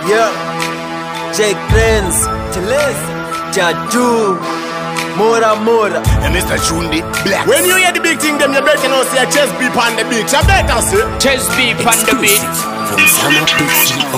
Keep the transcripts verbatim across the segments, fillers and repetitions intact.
Yeah, Jake Prince, Teles, Jaju, Mora Mora, and Mister Chundi Black. When you hear the big thing, them you better know say a chest beep on the beat. You better say chest beep on the beat. From Sama P C O.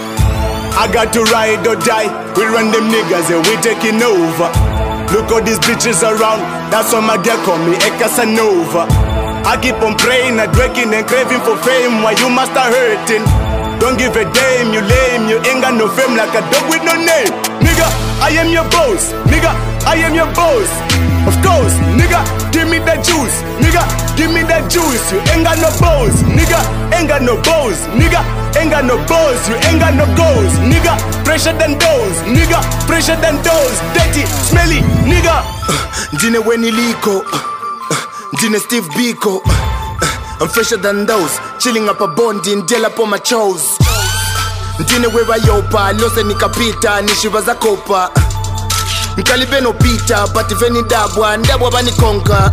I got to ride or die. We run them niggas and we taking over. Look how these bitches around. That's why my girl call me a Casanova. I keep on praying and drinking and craving for fame while you must start hurting. Don't give a damn, you lame, you ain't got no fame like a dog with no name. Nigga, I am your boss. Nigga, I am your boss. Of course, nigga, give me that juice. Nigga, give me that juice. You ain't got no balls. Nigga, ain't got no balls. Nigga, ain't got no balls. You ain't got no goals. Nigga, pressure than those. Nigga, pressure than those. Dirty, smelly, nigga. Ndine Weniliko. Ndine Steve Biko. I'm fresher than those. Chilling up a bond in Dela po my chose. Ndine wewa yopa. Lose nikapita. Nishiva za kopa. Nkalibe no pita. Pati veni dabwa. Ndabwa bani konka.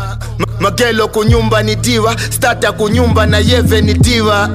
Magelo kunyumba ni diva. Starter kunyumba na yeve ni diva.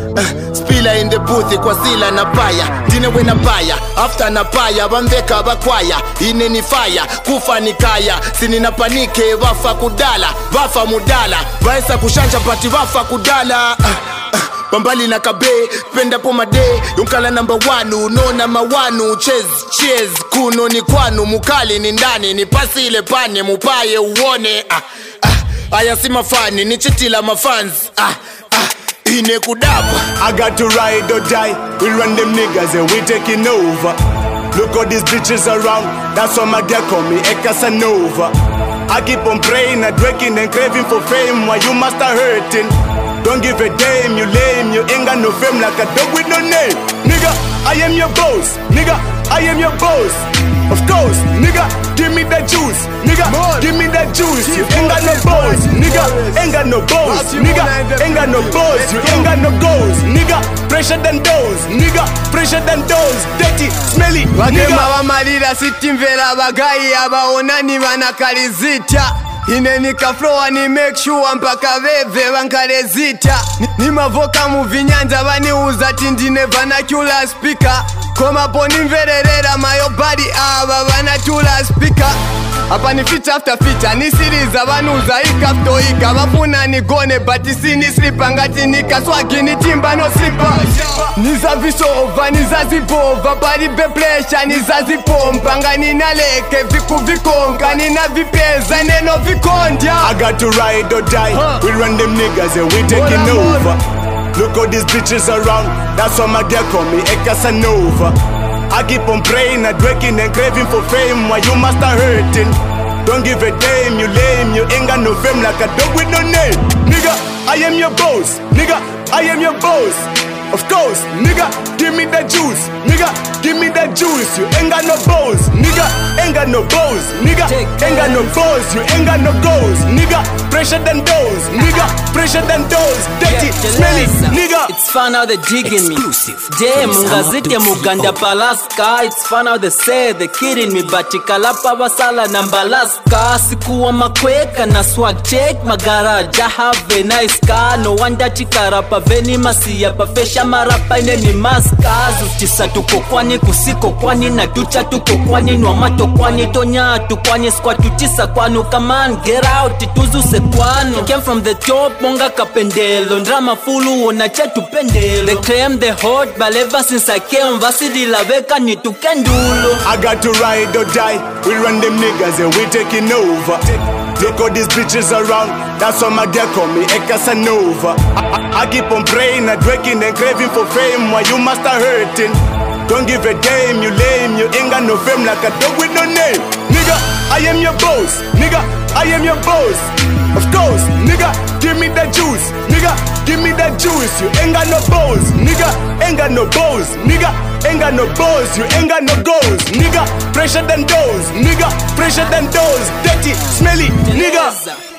Spiller in the booth kwa sila na paya. Ndine we na paya. After na paya. Bambeka bakwaya. Ine ni fire. Kufa ni kaya. Sini na panike. Wafa kudala. Wafa mudala. Vaisa kushanja pati wafa kudala. Bambali na kabe. Penda po made. Yunkala number one. Unona mawanu. Chez, cheers. Kuno ni kwanu. Mukali ni ndani. Ni pasi ile pane. Mupaye uone. Ah, ah. Aya si mafani. Ni chitila mafans. Ah, ah. Ine kudaba. I got to ride or die. We run them niggas and we taking over. Look how these bitches around. That's why my girl call me a Casanova. I keep on praying and drinking and craving for fame while you must start hurting. Don't give a damn, you lame, you ain't got no fame like a dog with no name. Nigga, I am your boss. Nigga, I am your boss. Of course, nigga, give me that juice. Nigga, give me that juice. You ain't got no balls. Nigga, ain't got no balls. Nigga, ain't got no balls. You ain't got no goals. Nigga, pressure than those. Nigga, pressure than those. Dirty, smelly, nigga. Wamalira sitimvera bagayi abaonani banakalizita. Inenika flow ni make sure mpaka veve wankalezita. Ni mavoka muvinyanja baniuza tindine vernacular speaker. Koma poni mvererera my body aba vernacular speaker. Apa ni feature after feature. Ni series abanuza ikafto ika. Bafuna ni gone but sini slipa ngati nika swagi ni timba no slipa. Niza visova, niza zipova. Body be pressure, niza zipompa. Ngani naleke viku vikonga. Nina vipeza neno vikondia. I got to ride or die. Huh. We run them niggas and we taking over. Look how these bitches around. That's why my girl call me a Casanova. I keep on praying and drinking and craving for fame while you must start hurting. Don't give a damn, you lame, you ain't got no fame like a dog with no name. Nigga, I am your boss. Nigga, I am your boss. Of course, nigga, give me that juice. Nigga, give me that juice. You ain't got no balls. Nigga, ain't got no balls. Nigga, ain't got no balls. You ain't got no goals. Nigga, pressure than those. Nigga, pressure than those. Dirty, smelly, nigga. It's fun how they digging me. Damn, mungazite muganda palaska. It's fun how they say they kidding me. But ikalapa basala nambalaska. Sikuwa makweka na swag check. Magaraja have a nice car. No wonder chikarapa veni masiya pafesha marapa ine ni maska. Zutisa tuko kwani kusiko kwani na tucha tuko kwani nwamato kwani tonya tukwani skwa tutisa kwanu. Come on, get out, ituzuse kwanu. Came from the top, monga kapendelo. Ndrama fulu, onache tupendelo. They claim they hot, but ever since I came, vasidi la veka ni tukendulo. I got to ride or die. We run them niggas and we taking over. Look how these bitches around. That's why my girl call me a Casanova. I, I, I keep on praying and drinking and craving for fame while you must start hurting. Don't give a damn, you lame, you ain't got no fame like a dog with no name. Nigga, I am your boss. Nigga, I am your boss. Of course, nigga, give me that juice. Nigga, give me that juice. You ain't got no balls. Nigga, ain't got no balls. Nigga, ain't got no balls. You ain't got no goals. Nigga, pressure than those. Nigga, pressure than those. Dirty, smelly, nigga.